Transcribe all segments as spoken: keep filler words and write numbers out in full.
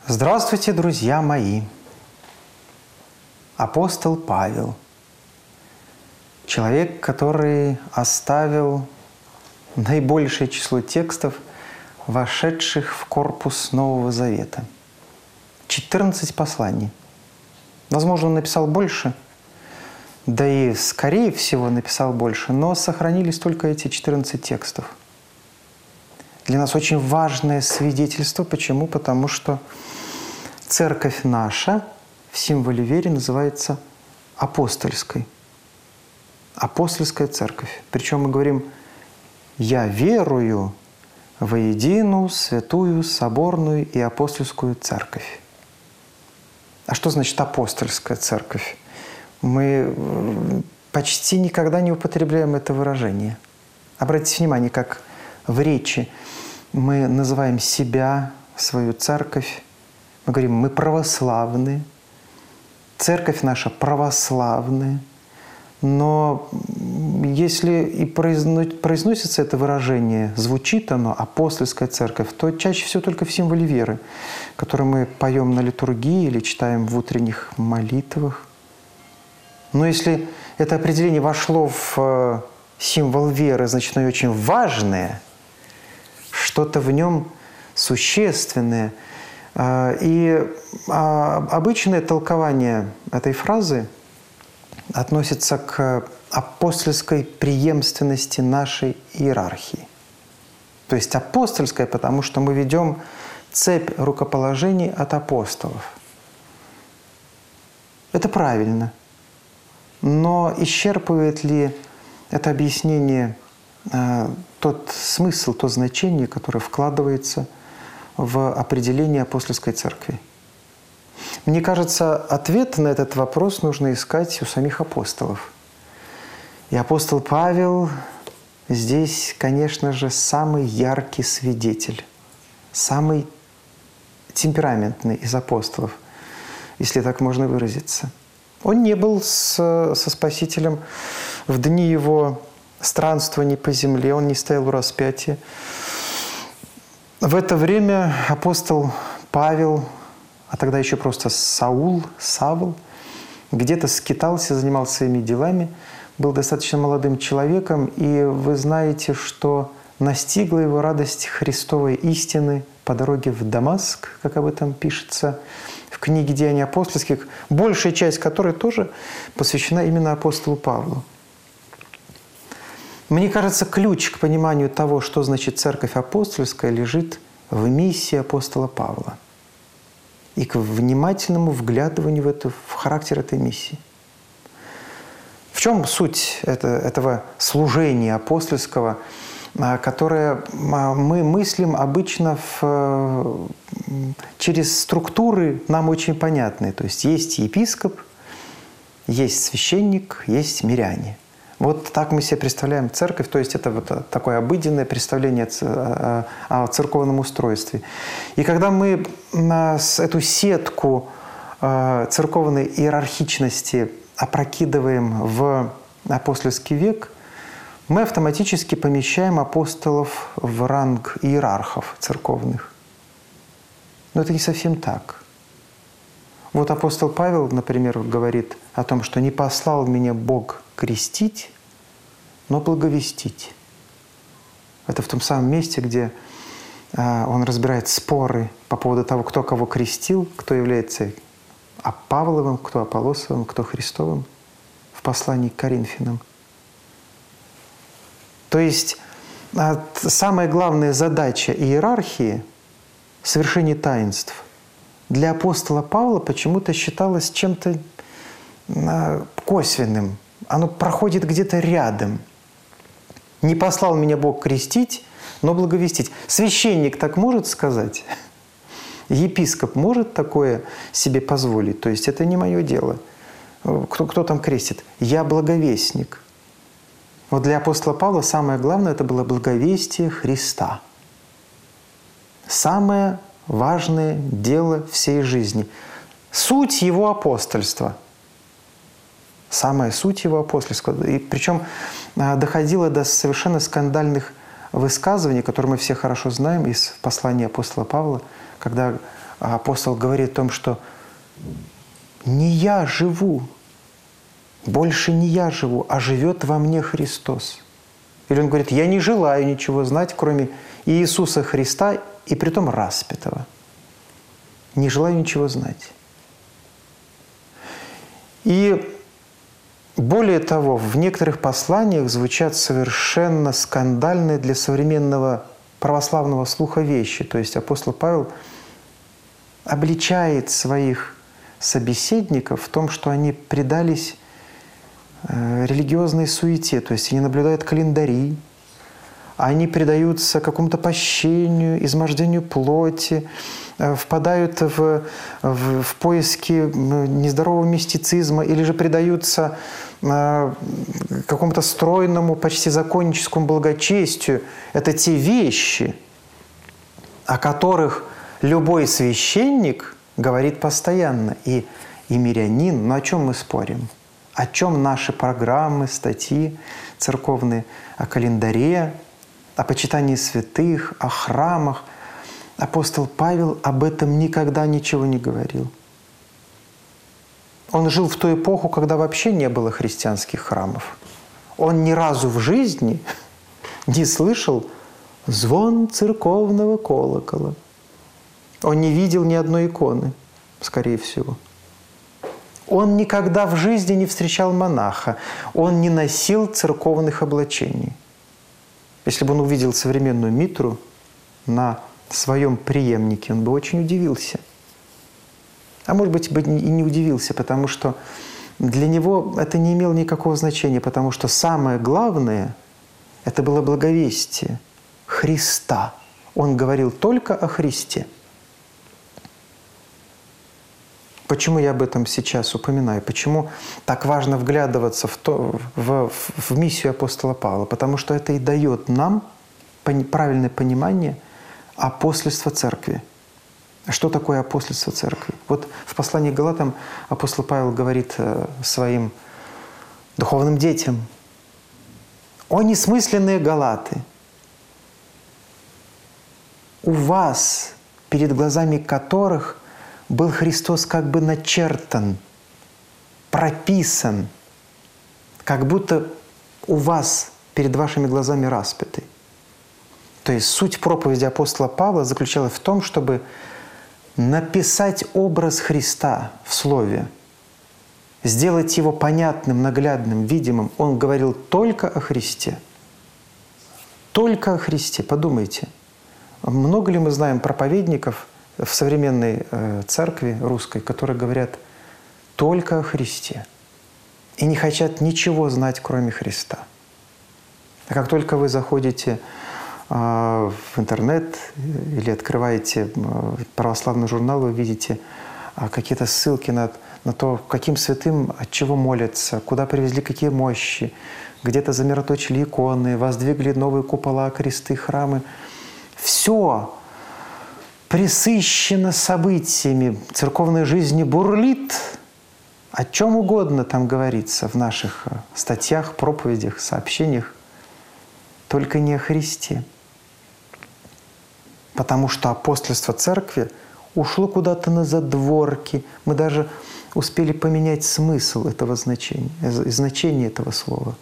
Здравствуйте, друзья мои! Апостол Павел, человек, который оставил наибольшее число текстов, вошедших в корпус Нового Завета. четырнадцать посланий. Возможно, он написал больше, да и, скорее всего, написал больше, но сохранились только эти четырнадцать текстов. Для нас очень важное свидетельство. Почему? Потому что церковь наша в символе веры называется апостольской. Апостольская церковь. Причем мы говорим «Я верую во единую, святую, соборную и апостольскую церковь». А что значит апостольская церковь? Мы почти никогда не употребляем это выражение. Обратите внимание, как в речи мы называем себя, свою церковь. Мы говорим, мы православные, церковь наша православная. Но если и произносится это выражение, звучит оно, апостольская церковь, то чаще всего только в символе веры, который мы поем на литургии или читаем в утренних молитвах. Но если это определение вошло в символ веры, значит, оно очень важное, что-то в нем существенное. И обычное толкование этой фразы относится к апостольской преемственности нашей иерархии. То есть апостольская, потому что мы ведем цепь рукоположений от апостолов. Это правильно. Но исчерпывает ли это объяснение э, тот смысл, то значение, которое вкладывается в определение апостольской церкви? Мне кажется, ответ на этот вопрос нужно искать у самих апостолов. И апостол Павел здесь, конечно же, самый яркий свидетель, самый темпераментный из апостолов, если так можно выразиться. Он не был с, со Спасителем в дни его странствований по земле, он не стоял у распятия. В это время апостол Павел, а тогда еще просто Саул, Савл, где-то скитался, занимался своими делами, был достаточно молодым человеком, и вы знаете, что настигла его радость Христовой истины по дороге в Дамаск, как об этом пишется в книге «Деяний апостольских», большая часть которой тоже посвящена именно апостолу Павлу. Мне кажется, ключ к пониманию того, что значит церковь апостольская, лежит в миссии апостола Павла и к внимательному вглядыванию в, эту, в характер этой миссии. В чем суть это, этого служения апостольского, которое мы мыслим обычно в, через структуры нам очень понятные? То есть есть епископ, есть священник, есть миряне. Вот так мы себе представляем церковь, то есть это вот такое обыденное представление о церковном устройстве. И когда мы эту сетку церковной иерархичности опрокидываем в апостольский век, мы автоматически помещаем апостолов в ранг иерархов церковных. Но это не совсем так. Вот апостол Павел, например, говорит о том, что «не послал меня Бог крестить, но благовестить». Это в том самом месте, где он разбирает споры по поводу того, кто кого крестил, кто является Павловым, кто Аполлосовым, кто Христовым, в послании к Коринфянам. То есть самая главная задача иерархии – совершение таинств – для апостола Павла почему-то считалось чем-то косвенным. Оно проходит где-то рядом. «Не послал меня Бог крестить, но благовестить». Священник так может сказать? Епископ может такое себе позволить? То есть это не мое дело. Кто, кто там крестит? Я благовестник. Вот для апостола Павла самое главное – это было благовестие Христа. Самое важное дело всей жизни. Суть его апостольства. Самая суть его апостольства. И причем доходило до совершенно скандальных высказываний, которые мы все хорошо знаем из послания апостола Павла, когда апостол говорит о том, что не я живу, больше не я живу, а живет во мне Христос. Или он говорит, я не желаю ничего знать, кроме Иисуса Христа, и притом распятого. Не желаю ничего знать. И более того, в некоторых посланиях звучат совершенно скандальные для современного православного слуха вещи. То есть апостол Павел обличает своих собеседников в том, что они предались религиозной суете. То есть они наблюдают календари, они предаются какому-то пощению, измождению плоти, впадают в, в, в поиски нездорового мистицизма или же предаются э, какому-то стройному, почти законническому благочестию. Это те вещи, о которых любой священник говорит постоянно. И, и мирянин, но о чем мы спорим? О чем наши программы, статьи церковные, о календаре, о почитании святых, о храмах. Апостол Павел об этом никогда ничего не говорил. Он жил в ту эпоху, когда вообще не было христианских храмов. Он ни разу в жизни не слышал звон церковного колокола. Он не видел ни одной иконы, скорее всего. Он никогда в жизни не встречал монаха. Он не носил церковных облачений. Если бы он увидел современную митру на своем преемнике, он бы очень удивился. А может быть, бы и не удивился, потому что для него это не имело никакого значения, потому что самое главное – это было благовестие Христа. Он говорил только о Христе. Почему я об этом сейчас упоминаю? Почему так важно вглядываться в, то, в, в миссию апостола Павла? Потому что это и дает нам правильное понимание апостольства Церкви. Что такое апостольство Церкви? Вот в послании к Галатам апостол Павел говорит своим духовным детям: «О несмысленные Галаты! У вас, перед глазами которых был Христос как бы начертан, прописан, как будто у вас перед вашими глазами распятый». То есть суть проповеди апостола Павла заключалась в том, чтобы написать образ Христа в Слове, сделать его понятным, наглядным, видимым. Он говорил только о Христе. Только о Христе. Подумайте, много ли мы знаем проповедников в современной э, церкви русской, которые говорят только о Христе и не хотят ничего знать, кроме Христа. А как только вы заходите э, в интернет или открываете э, православный журнал, вы видите э, какие-то ссылки на, на то, каким святым от чего молятся, куда привезли какие мощи, где-то замироточили иконы, воздвигли новые купола, кресты, храмы. Все пресыщено событиями, церковной жизни бурлит. О чем угодно там говорится в наших статьях, проповедях, сообщениях, только не о Христе. Потому что апостольство Церкви ушло куда-то на задворки. Мы даже успели поменять смысл этого значения, значение этого слова.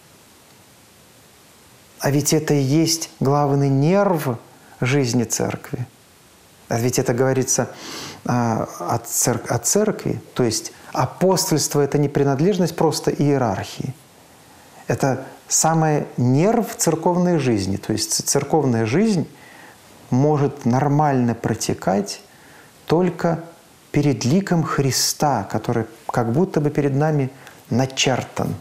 А ведь это и есть главный нерв жизни Церкви. А ведь это говорится а, о, цер о церкви, то есть апостольство – это не принадлежность просто иерархии. Это самый нерв церковной жизни. То есть церковная жизнь может нормально протекать только перед ликом Христа, который как будто бы перед нами начертан.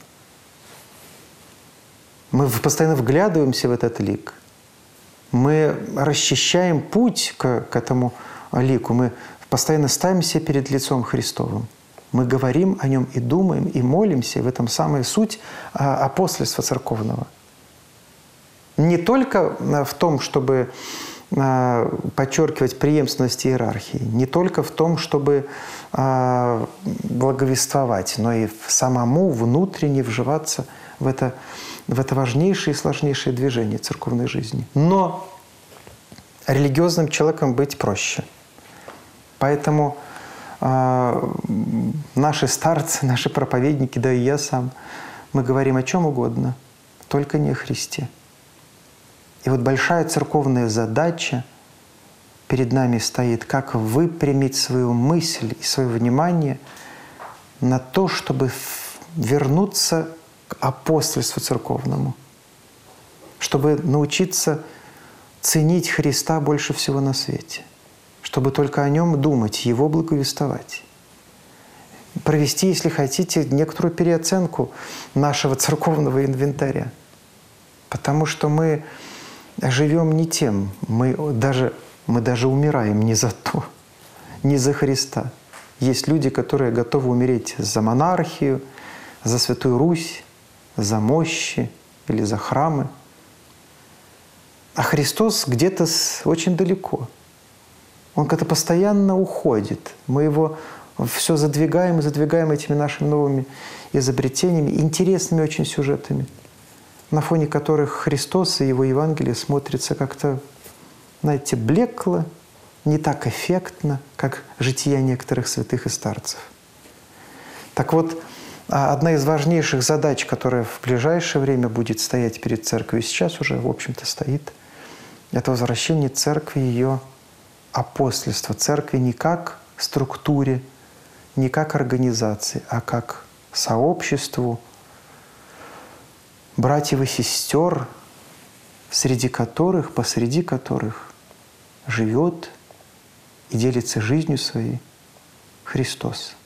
Мы постоянно вглядываемся в этот лик. Мы расчищаем путь к, к этому лику. Мы постоянно ставимся перед лицом Христовым. Мы говорим о нем и думаем, и молимся. В этом самая суть апостольства церковного. Не только в том, чтобы подчеркивать преемственность иерархии, не только в том, чтобы благовествовать, но и самому внутренне вживаться в это, в это важнейшее и сложнейшее движение церковной жизни. Но религиозным человеком быть проще. Поэтому э, наши старцы, наши проповедники, да и я сам, мы говорим о чем угодно, только не о Христе. И вот большая церковная задача перед нами стоит, как выпрямить свою мысль и свое внимание на то, чтобы вернуться к апостольству церковному, чтобы научиться ценить Христа больше всего на свете, чтобы только о Нем думать, Его благовествовать. Провести, если хотите, некоторую переоценку нашего церковного инвентаря. Потому что мы живем не тем, мы даже, мы даже умираем не за то, не за Христа. Есть люди, которые готовы умереть за монархию, за Святую Русь, за мощи или за храмы. А Христос где-то очень далеко. Он как-то постоянно уходит. Мы его все задвигаем и задвигаем этими нашими новыми изобретениями, интересными очень сюжетами, на фоне которых Христос и Его Евангелие смотрятся как-то, знаете, блекло, не так эффектно, как жития некоторых святых и старцев. Так вот, одна из важнейших задач, которая в ближайшее время будет стоять перед Церковью, сейчас уже, в общем-то, стоит, это возвращение Церкви, ее апостольства. Церкви не как структуре, не как организации, а как сообществу братьев и сестер, среди которых, посреди которых живет и делится жизнью своей Христос.